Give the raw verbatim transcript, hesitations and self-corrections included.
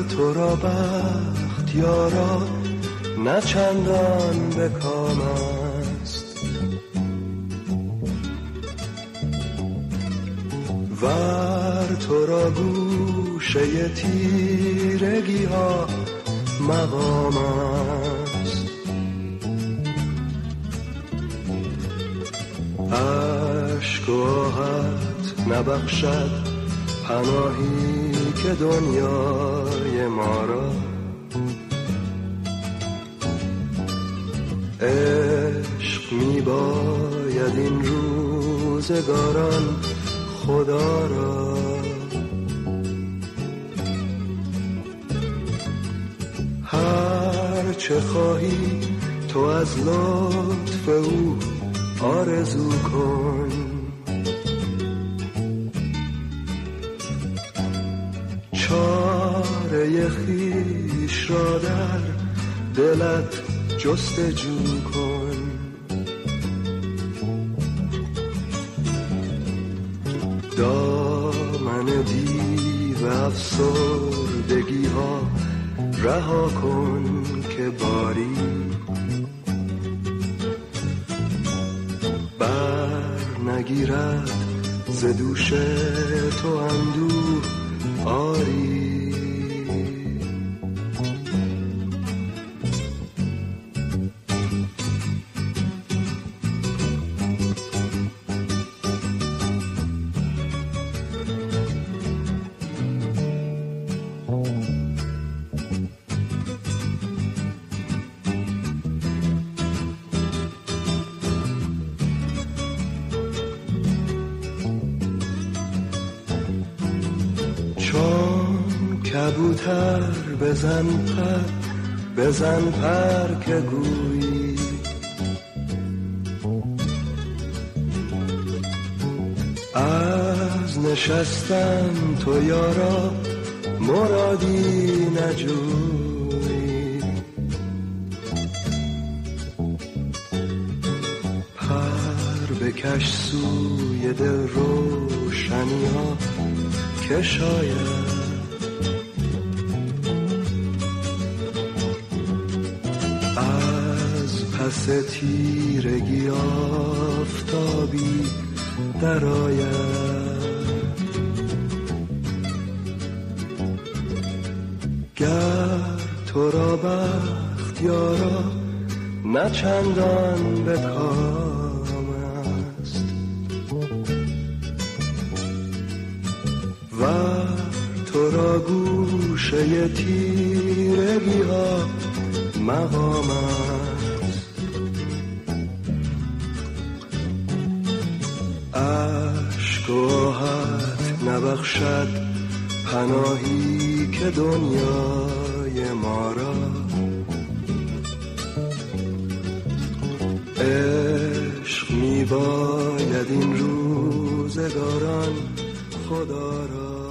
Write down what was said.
تو را بخت یارا نه چندان به کام است، ور تو را گوشه تیرگی ها مقام است. عشق و آهت نبخشد پناهی که دنیای ما را، عشق می باید این روزگاران خدا را. هر چه خواهی تو از لطف او آرزو کن، چاره خویش را در دلت جستجو کن. دامن دیو افسردگی ها رها کن که باری بر نگیرد ز دوش تو اندوه آری. کبوتر بزن پر بزن پر که گویی از نشستن تو یارا مرادی نجویی. پر بکش سوی دل روشنی ها که شاید پس تیرگی آفتابی در آید. گر تو را بخت یارا نه چندان به کام است، ور تو را گوشه تیرگی ها مقام است. عشق و آهت نبخشد پناهی که دنیای ما را، عشق می باید این روزگاران خدا را.